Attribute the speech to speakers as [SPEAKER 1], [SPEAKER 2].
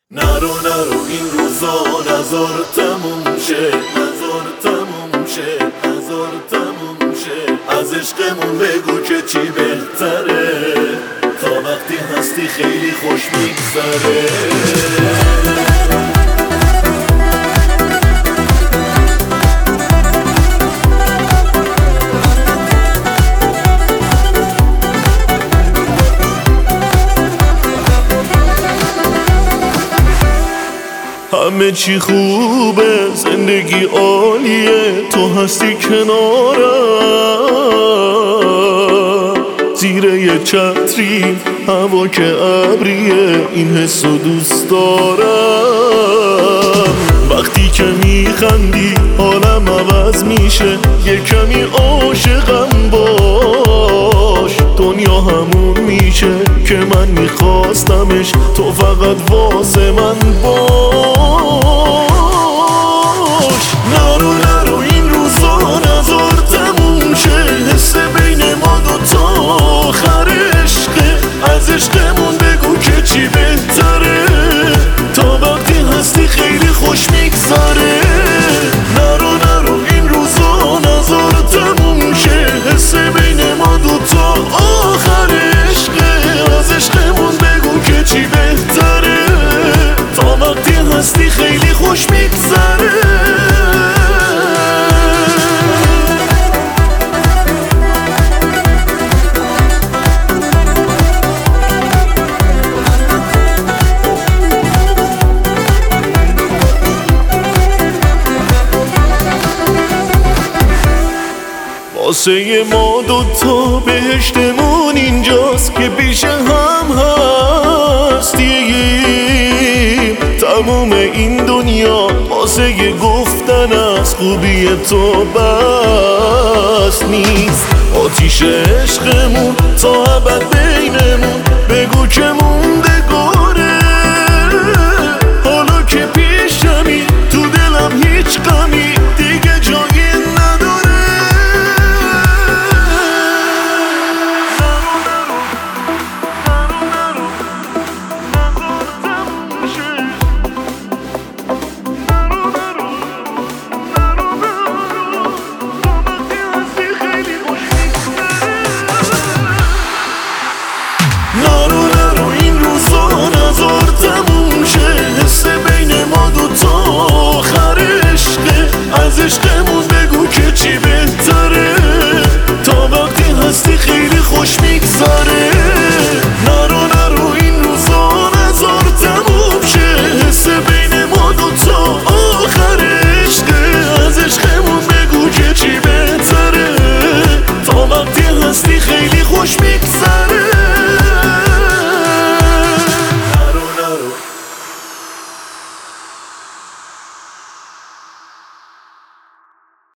[SPEAKER 1] نرو این روزا نزار تموم شه، نزار تموم شه، نزار تموم شه. از عشقمون بگو که چی بهتره، تا وقتی هستی خیلی خوش میگذره. همه چی خوبه، زندگی عالیه، تو هستی کنارم. زیر یه چتری هوا که ابریه، این حسو دوست دارم. وقتی که میخندی حالم عوض میشه، یه کمی عاشقم باش. دنیا همون میشه که من میخواستمش، تو فقط واسه من باش. نرو این روزا نزار تموم شه، حس بین ما دوتا آخر عشقه. از عشقمون بگو که چی بهتره، تا وقتی هستی خیلی خوش میگذره. نرو این روزا نزار تموم شه، حس بین ما دوتا آخر عشقه. از عشقمون بگو که چی بهتره، تا وقتی هستی خیلی خوش میگذره. واسه ما دوتا بهشتمون اینجاست که پیش هم هستیم. تموم این دنیا واسه یه گفتن از خوبی تو بس نیست. آتیش عشقمون تا ابد بینمون، بگو که موندگاره. حالا که پیشمی تو دلم هیچ غمی دیگه جایی نداره. نرو این روزا نزار تموم شه، حس بین ما دوتا آخر عشقه. از عشقمون بگو که چی بهتره، تا وقتی هستی خیلی خوش میگذره. نرو این روزا نزار تموم شه، حس بین ما دوتا آخر عشقه. از عشقمون بگو که چی بهتره، تا وقتی هستی خیلی خوش میگذره.